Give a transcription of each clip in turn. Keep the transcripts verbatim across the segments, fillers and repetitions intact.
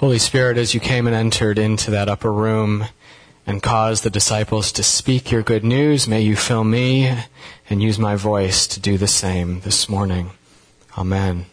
Holy Spirit, as you came and entered into that upper room and caused the disciples to speak your good news, may you fill me and use my voice to do the same this morning. Amen.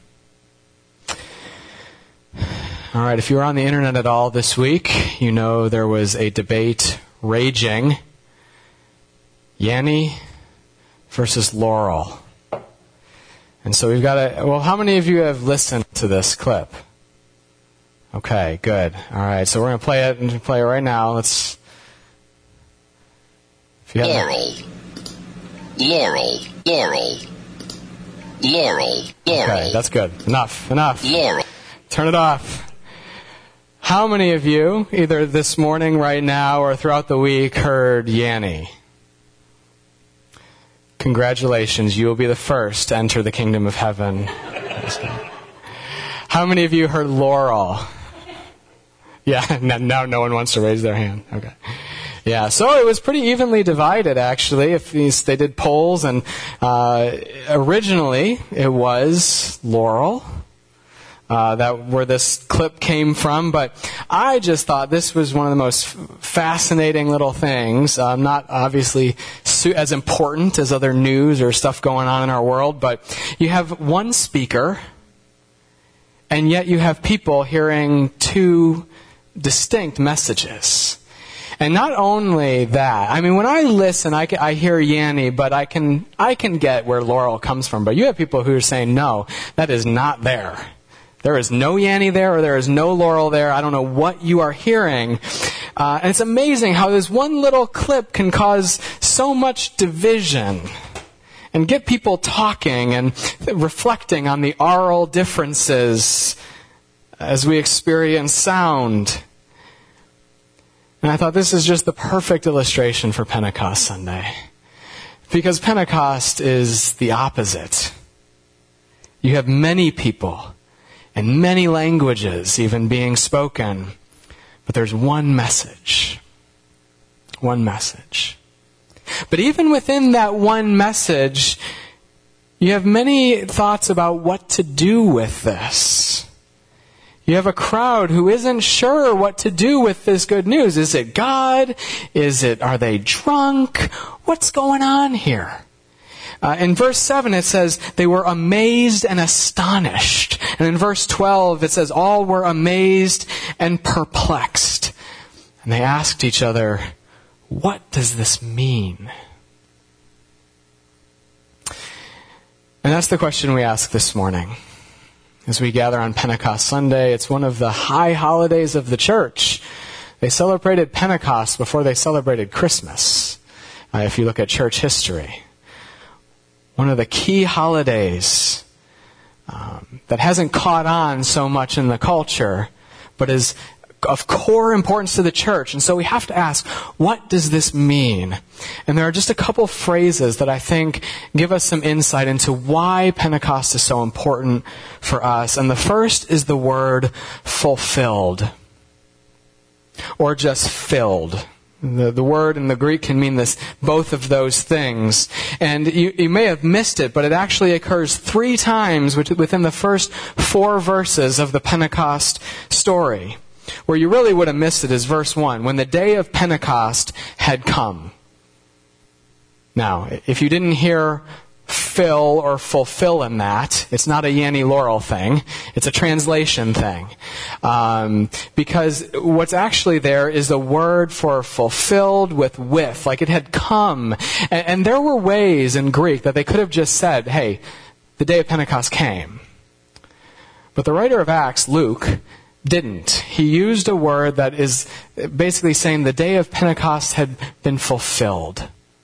All right, if you were on the internet at all this week, you know there was a debate raging. Yanny versus Laurel. And so we've got a, well, how many of you have listened to this clip? Okay, good. All right, so we're going to play it and play it right now. Let's. If you Laurel. Laurel. Laurel. Laurel. Laurel. Okay, that's good. Enough. Enough. Laurel. Turn it off. How many of you, either this morning, right now, or throughout the week, heard Yanny? Congratulations, you will be the first to enter the kingdom of heaven. How many of you heard Laurel? Yeah, now no one wants to raise their hand. Okay. Yeah, so it was pretty evenly divided, actually. If these, they did polls, and uh, originally it was Laurel. Uh, that where this clip came from, but I just thought this was one of the most fascinating little things. Um, not obviously su- as important as other news or stuff going on in our world, but you have one speaker, and yet you have people hearing two distinct messages. And not only that, I mean, when I listen, I, can, I hear Yanny, but I can I can get where Laurel comes from. But you have people who are saying, no, that is not there. There is no Yanny there, or there is no Laurel there. I don't know what you are hearing. Uh, and it's amazing how this one little clip can cause so much division and get people talking and reflecting on the aural differences as we experience sound. And I thought this is just the perfect illustration for Pentecost Sunday. Because Pentecost is the opposite. You have many people and many languages even being spoken. But there's one message. One message. But even within that one message, you have many thoughts about what to do with this. You have a crowd who isn't sure what to do with this good news. Is it God? Is it, are they drunk? What's going on here? Uh, in verse seven it says, they were amazed and astonished. And in verse twelve it says, all were amazed and perplexed. And they asked each other, what does this mean? And that's the question we ask this morning. As we gather on Pentecost Sunday, it's one of the high holidays of the church. They celebrated Pentecost before they celebrated Christmas, uh, if you look at church history. One of the key holidays um, that hasn't caught on so much in the culture, but is of core importance to the church. And so we have to ask, what does this mean? And there are just a couple phrases that I think give us some insight into why Pentecost is so important for us. And the first is the word fulfilled, or just filled. The, the word in the Greek can mean this, both of those things. And you, you may have missed it, but it actually occurs three times within the first four verses of the Pentecost story. Where you really would have missed it is verse one, when the day of Pentecost had come. Now, if you didn't hear fill or fulfill in that, it's not a Yanny Laurel thing. It's a translation thing. Um, because what's actually there is the word for fulfilled with with, like it had come. And, and there were ways in Greek that they could have just said, hey, the day of Pentecost came. But the writer of Acts, Luke, didn't. He used a word that is basically saying the day of Pentecost had been fulfilled.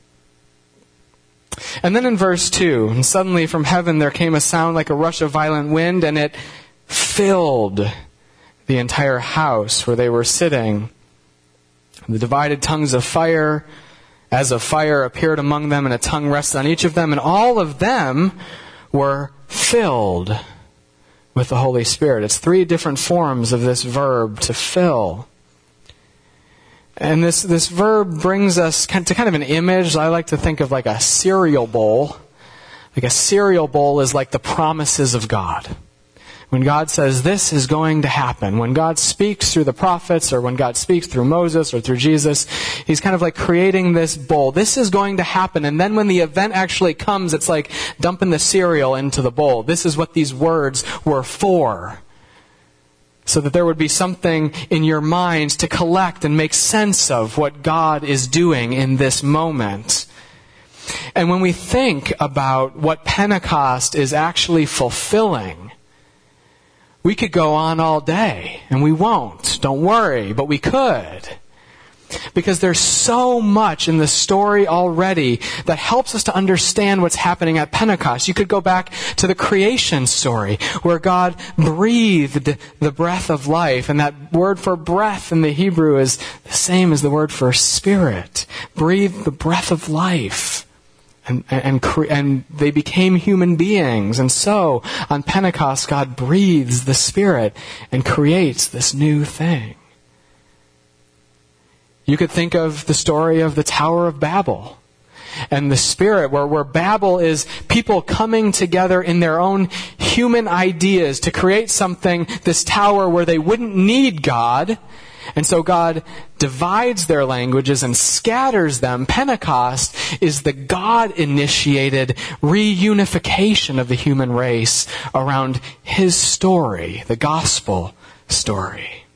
And then in verse two, and suddenly from heaven there came a sound like a rush of violent wind, and it filled the entire house where they were sitting. The divided tongues of fire, as of fire, appeared among them, and a tongue rested on each of them, and all of them were filled with the Holy Spirit. It's three different forms of this verb, to fill. And this, this verb brings us to kind of an image. I like to think of like a cereal bowl. Like a cereal bowl is like the promises of God. When God says this is going to happen, when God speaks through the prophets, or when God speaks through Moses or through Jesus, He's kind of like creating this bowl. This is going to happen. And then when the event actually comes, it's like dumping the cereal into the bowl. This is what these words were for. So that there would be something in your minds to collect and make sense of what God is doing in this moment. And when we think about what Pentecost is actually fulfilling, we could go on all day, and we won't. Don't worry, but we could. Because there's so much in the story already that helps us to understand what's happening at Pentecost. You could go back to the creation story, where God breathed the breath of life. And that word for breath in the Hebrew is the same as the word for spirit. Breathed the breath of life. And, and, and they became human beings. And so, on Pentecost, God breathes the Spirit and creates this new thing. You could think of the story of the Tower of Babel and the Spirit, where, where Babel is people coming together in their own human ideas to create something, this tower where they wouldn't need God. And so God divides their languages and scatters them. Pentecost is the God-initiated reunification of the human race around His story, the gospel story.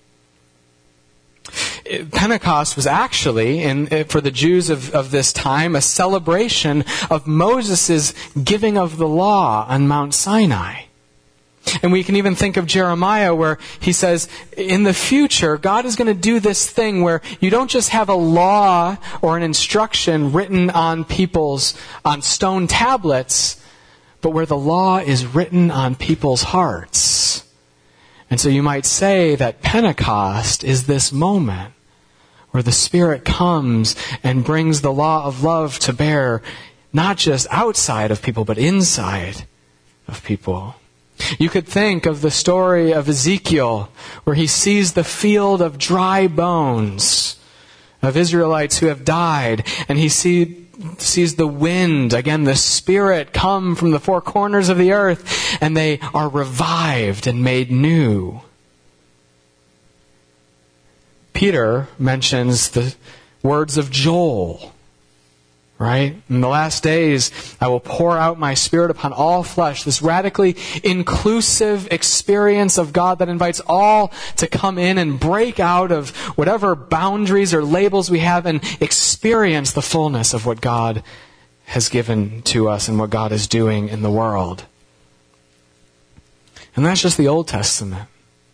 Pentecost was actually, in, for the Jews of, of this time, a celebration of Moses' giving of the law on Mount Sinai. And we can even think of Jeremiah, where he says, in the future, God is going to do this thing where you don't just have a law or an instruction written on people's, on stone tablets, but where the law is written on people's hearts. And so you might say that Pentecost is this moment where the Spirit comes and brings the law of love to bear, not just outside of people, but inside of people. You could think of the story of Ezekiel, where he sees the field of dry bones of Israelites who have died, and he see, sees the wind, again the Spirit, come from the four corners of the earth, and they are revived and made new. Peter mentions the words of Joel, right? In the last days, I will pour out my Spirit upon all flesh. This radically inclusive experience of God that invites all to come in and break out of whatever boundaries or labels we have and experience the fullness of what God has given to us and what God is doing in the world. And that's just the Old Testament.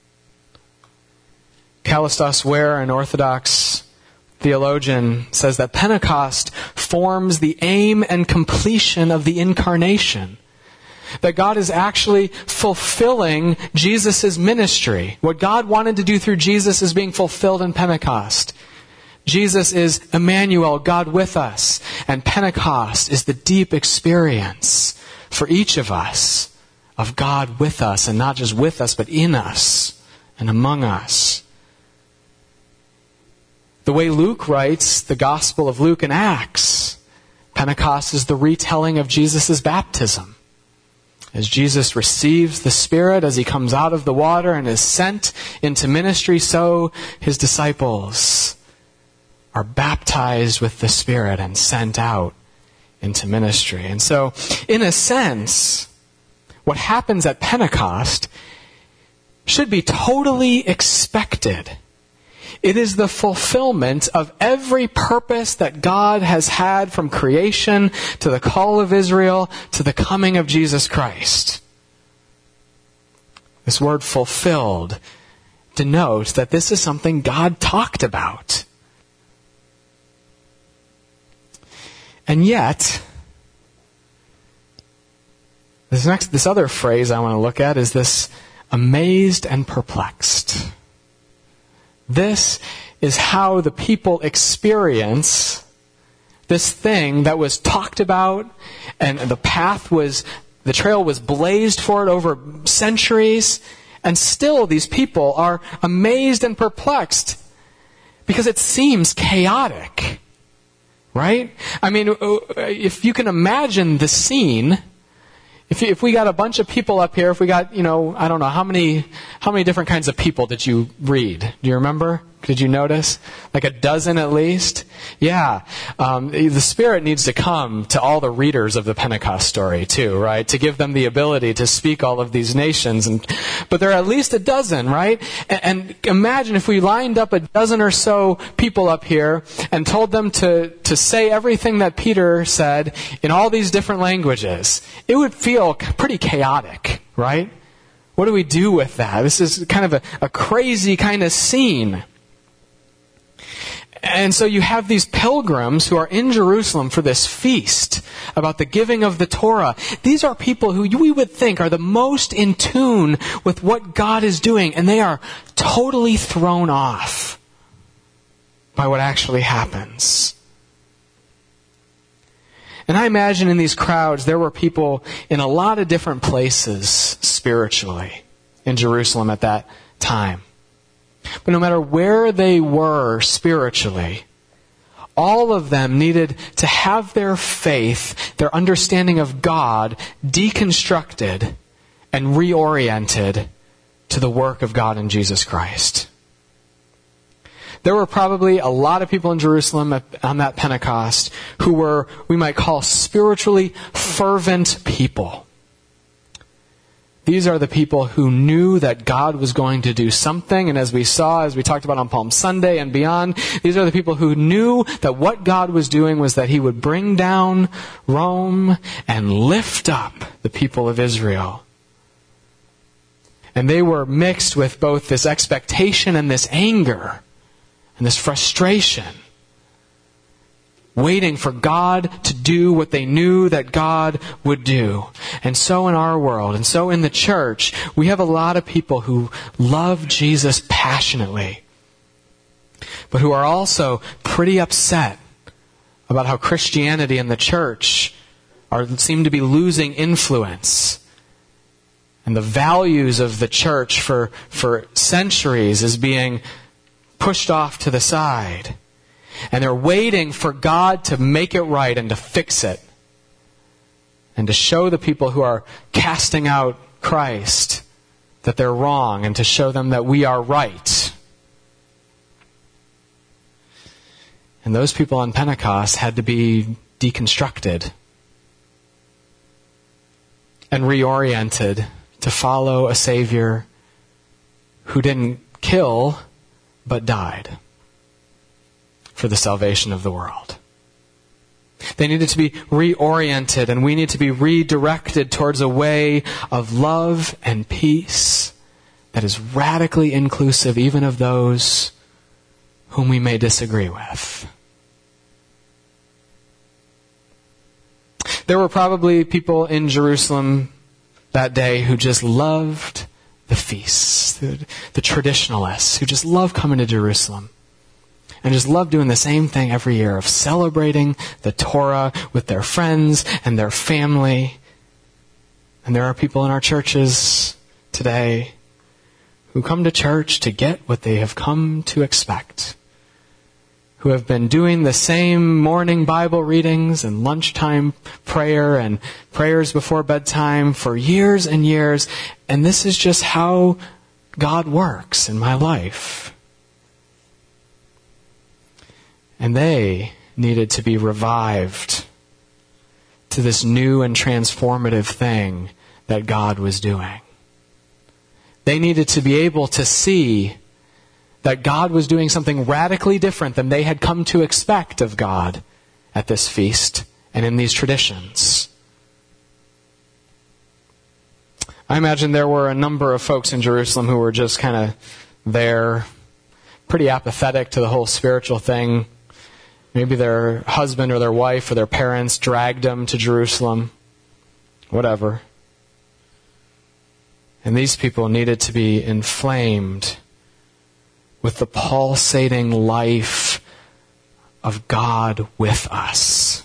Kallistos Ware, an Orthodox theologian, says that Pentecost forms the aim and completion of the incarnation. That God is actually fulfilling Jesus' ministry. What God wanted to do through Jesus is being fulfilled in Pentecost. Jesus is Emmanuel, God with us. And Pentecost is the deep experience for each of us of God with us, and not just with us, but in us and among us. The way Luke writes the Gospel of Luke and Acts, Pentecost is the retelling of Jesus' baptism. As Jesus receives the Spirit as He comes out of the water and is sent into ministry, so His disciples are baptized with the Spirit and sent out into ministry. And so, in a sense, what happens at Pentecost should be totally expected. It is the fulfillment of every purpose that God has had from creation to the call of Israel to the coming of Jesus Christ. This word fulfilled denotes that this is something God talked about. And yet, this next, this other phrase I want to look at is this amazed and perplexed. This is how the people experience this thing that was talked about, and the path was, the trail was blazed for it over centuries, and still these people are amazed and perplexed because it seems chaotic, right? I mean, if you can imagine the scene, If you, if we got a bunch of people up here, if we got, you know, I don't know, how many how many different kinds of people did you read? Do you remember? Did you notice? Like a dozen at least? Yeah. Um, the Spirit needs to come to all the readers of the Pentecost story too, right? To give them the ability to speak all of these nations. And but there are at least a dozen, right? And, and imagine if we lined up a dozen or so people up here and told them to, to say everything that Peter said in all these different languages. It would feel pretty chaotic, right? What do we do with that? This is kind of a, a crazy kind of scene. And so you have these pilgrims who are in Jerusalem for this feast about the giving of the Torah. These are people who we would think are the most in tune with what God is doing, and they are totally thrown off by what actually happens. And I imagine in these crowds there were people in a lot of different places spiritually in Jerusalem at that time. But no matter where they were spiritually, all of them needed to have their faith, their understanding of God, deconstructed and reoriented to the work of God in Jesus Christ. There were probably a lot of people in Jerusalem on that Pentecost who were, we might call, spiritually fervent people. These are the people who knew that God was going to do something. And as we saw, as we talked about on Palm Sunday and beyond, these are the people who knew that what God was doing was that He would bring down Rome and lift up the people of Israel. And they were mixed with both this expectation and this anger and this frustration, waiting for God to do what they knew that God would do. And so in our world, and so in the church, we have a lot of people who love Jesus passionately, but who are also pretty upset about how Christianity and the church are seem to be losing influence. And the values of the church for, for centuries is being pushed off to the side. And they're waiting for God to make it right and to fix it. And to show the people who are casting out Christ that they're wrong, and to show them that we are right. And those people on Pentecost had to be deconstructed and reoriented to follow a Savior who didn't kill but died for the salvation of the world. They needed to be reoriented, and we need to be redirected towards a way of love and peace that is radically inclusive even of those whom we may disagree with. There were probably people in Jerusalem that day who just loved the feasts, the, the traditionalists, who just loved coming to Jerusalem. And just love doing the same thing every year of celebrating the Torah with their friends and their family. And there are people in our churches today who come to church to get what they have come to expect. Who have been doing the same morning Bible readings and lunchtime prayer and prayers before bedtime for years and years. And this is just how God works in my life. And they needed to be revived to this new and transformative thing that God was doing. They needed to be able to see that God was doing something radically different than they had come to expect of God at this feast and in these traditions. I imagine there were a number of folks in Jerusalem who were just kind of there, pretty apathetic to the whole spiritual thing. Maybe their husband or their wife or their parents dragged them to Jerusalem. Whatever. And these people needed to be inflamed with the pulsating life of God with us.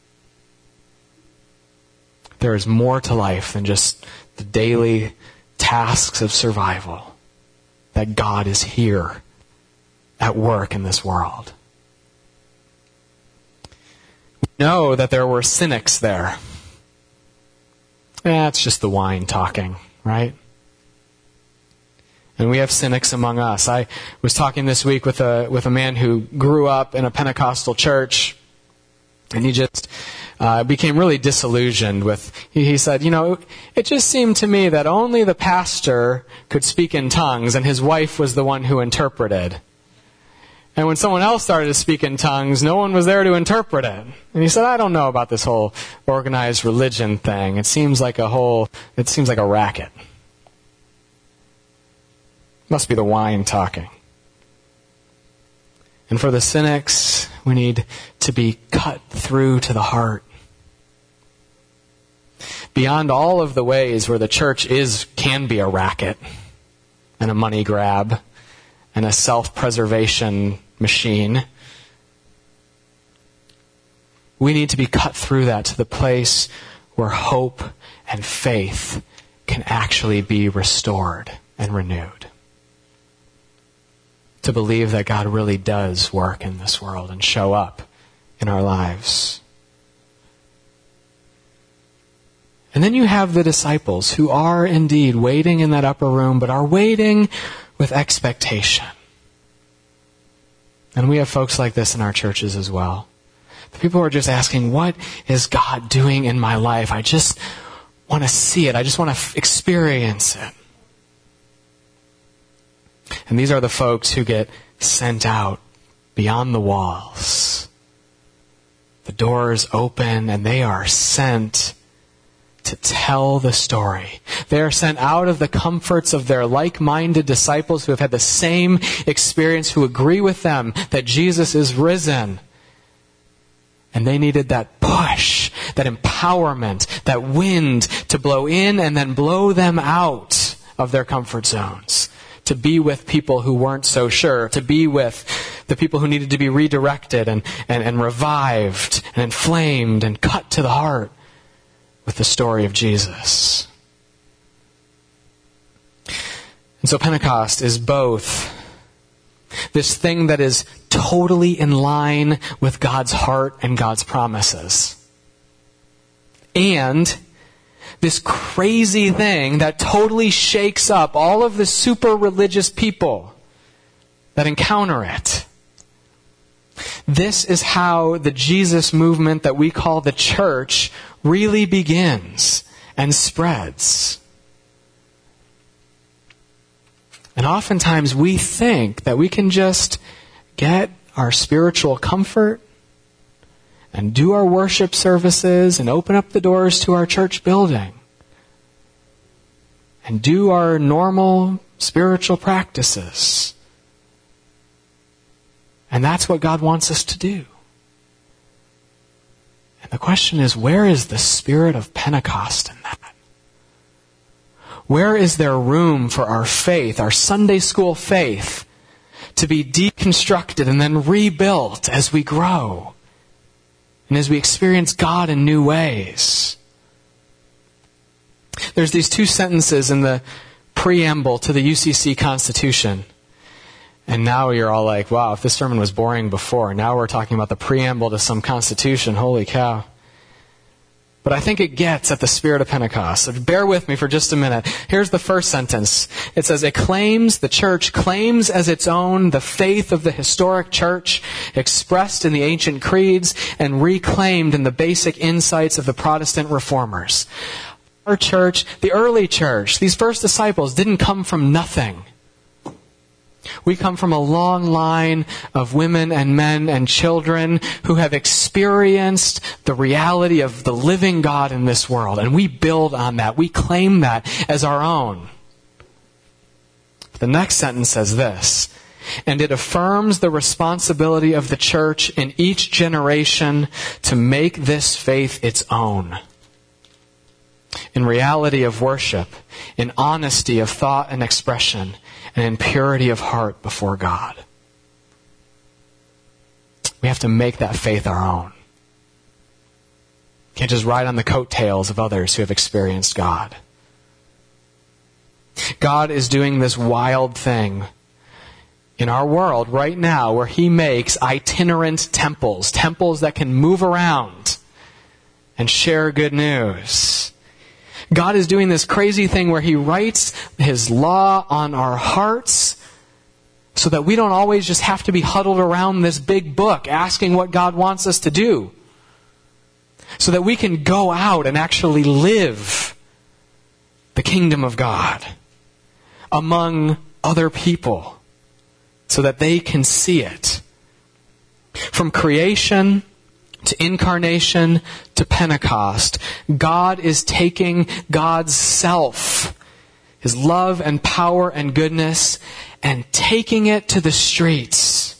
There is more to life than just the daily tasks of survival. That God is here at work in this world. We know that there were cynics there. Eh, it's just the wine talking, right? And we have cynics among us. I was talking this week with a with a man who grew up in a Pentecostal church, and he just uh, became really disillusioned with, he, he said, you know, it just seemed to me that only the pastor could speak in tongues, and his wife was the one who interpreted. And when someone else started to speak in tongues, no one was there to interpret it. And he said, I don't know about this whole organized religion thing. It seems like a whole, it seems like a racket. Must be the wine talking. And for the cynics, we need to be cut through to the heart. Beyond all of the ways where the church is, can be a racket and a money grab and a self-preservation machine, we need to be cut through that to the place where hope and faith can actually be restored and renewed. To believe that God really does work in this world and show up in our lives. And then you have the disciples who are indeed waiting in that upper room, but are waiting with expectation. And we have folks like this in our churches as well. The people who are just asking, what is God doing in my life? I just want to see it. I just want to f- experience it. And these are the folks who get sent out beyond the walls. The doors open and they are sent to tell the story. They are sent out of the comforts of their like-minded disciples who have had the same experience, who agree with them that Jesus is risen. And they needed that push, that empowerment, that wind to blow in and then blow them out of their comfort zones. To be with people who weren't so sure. To be with the people who needed to be redirected and, and, and revived and inflamed and cut to the heart with the story of Jesus. And so Pentecost is both this thing that is totally in line with God's heart and God's promises, and this crazy thing that totally shakes up all of the super religious people that encounter it. This is how the Jesus movement that we call the church really begins and spreads. And oftentimes we think that we can just get our spiritual comfort and do our worship services and open up the doors to our church building and do our normal spiritual practices. And that's what God wants us to do. And the question is, where is the spirit of Pentecost in that? Where is there room for our faith, our Sunday school faith, to be deconstructed and then rebuilt as we grow? And as we experience God in new ways. There's these two sentences in the preamble to the U C C Constitution. And now you're all like, wow, if this sermon was boring before, now we're talking about the preamble to some constitution. Holy cow. But I think it gets at the spirit of Pentecost. So bear with me for just a minute. Here's the first sentence. It says, it claims, the church claims as its own the faith of the historic church expressed in the ancient creeds and reclaimed in the basic insights of the Protestant reformers. Our church, the early church, these first disciples didn't come from nothing. We come from a long line of women and men and children who have experienced the reality of the living God in this world. And we build on that. We claim that as our own. The next sentence says this, and it affirms the responsibility of the church in each generation to make this faith its own. In reality of worship, in honesty of thought and expression, and in purity of heart before God. We have to make that faith our own. Can't just ride on the coattails of others who have experienced God. God is doing this wild thing in our world right now where He makes itinerant temples, temples that can move around and share good news. God is doing this crazy thing where he writes his law on our hearts so that we don't always just have to be huddled around this big book asking what God wants us to do. So that we can go out and actually live the kingdom of God among other people so that they can see it. From creation to incarnation to Pentecost, God is taking God's self, his love and power and goodness, and taking it to the streets.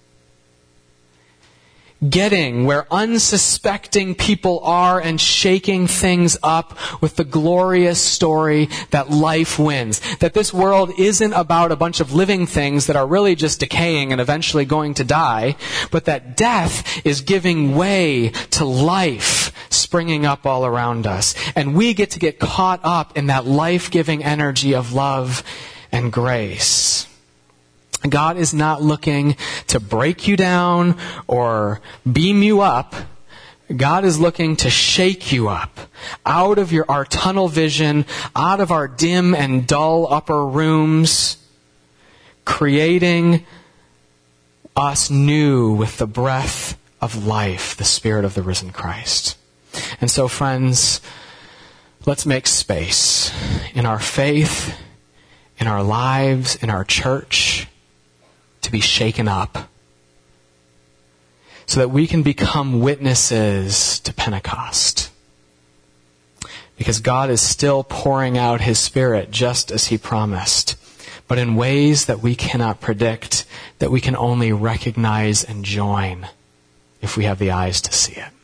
Getting where unsuspecting people are and shaking things up with the glorious story that life wins. That this world isn't about a bunch of living things that are really just decaying and eventually going to die, but that death is giving way to life springing up all around us. And we get to get caught up in that life-giving energy of love and grace. God is not looking to break you down or beam you up. God is looking to shake you up out of your, our tunnel vision, out of our dim and dull upper rooms, creating us new with the breath of life, the Spirit of the risen Christ. And so, friends, let's make space in our faith, in our lives, in our church, to be shaken up so that we can become witnesses to Pentecost. Because God is still pouring out his Spirit just as he promised, but in ways that we cannot predict, that we can only recognize and join if we have the eyes to see it.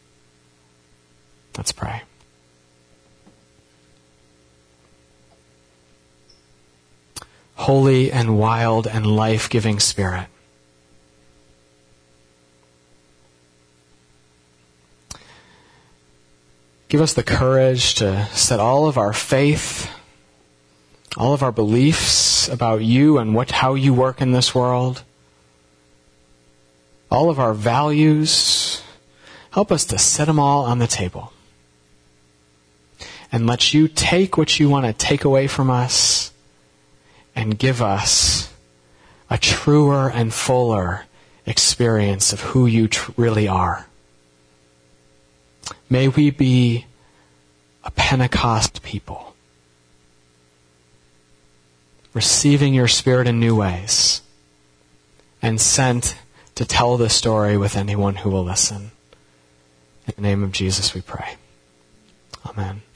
Let's pray. Holy and wild and life-giving Spirit, give us the courage to set all of our faith, all of our beliefs about you and what how you work in this world, all of our values, help us to set them all on the table. And let you take what you want to take away from us and give us a truer and fuller experience of who you tr- really are. May we be a Pentecost people, receiving your Spirit in new ways, and sent to tell the story with anyone who will listen. In the name of Jesus we pray. Amen.